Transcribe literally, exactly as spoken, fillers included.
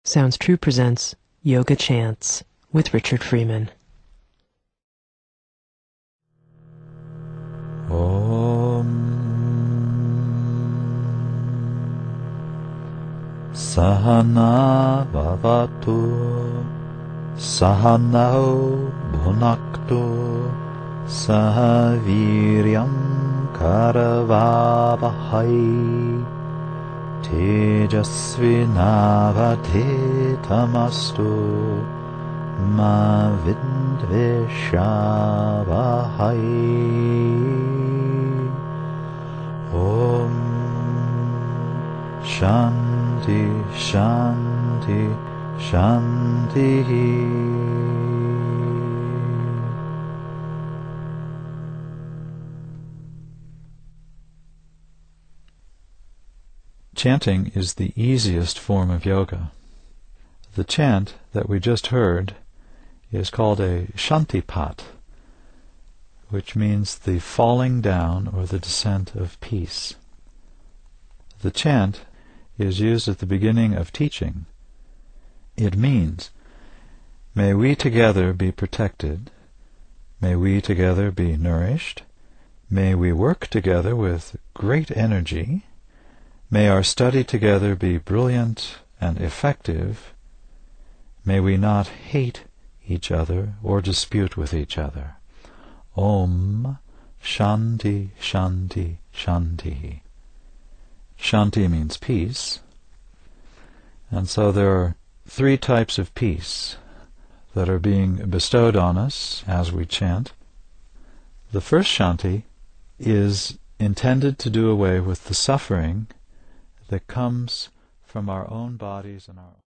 Sounds True presents Yoga Chants with Richard Freeman. Om Sahana Bhavatu Sahanao Bhunaktu Sahaviryam Karavavahai Tejasvinavadhetamastu Ma Vindvishavahai. Om Shanti Shanti Shanti. Chanting is the easiest form of yoga. The chant that we just heard is called a Shantipat, which means the falling down or the descent of peace. The chant is used at the beginning of teaching. It means, may we together be protected, may we together be nourished, may we work together with great energy, may our study together be brilliant and effective, may we not hate each other or dispute with each other. Om Shanti Shanti Shanti. Shanti means peace, and so there are three types of peace that are being bestowed on us as we chant. The first Shanti is intended to do away with the suffering that comes from our own bodies and our